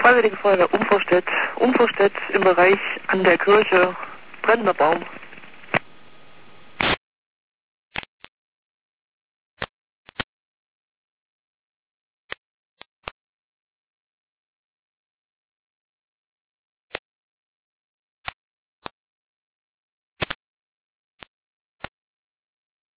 Freiwillige Feuerwehr Umvorstedt im Bereich an der Kirche, brennender Baum.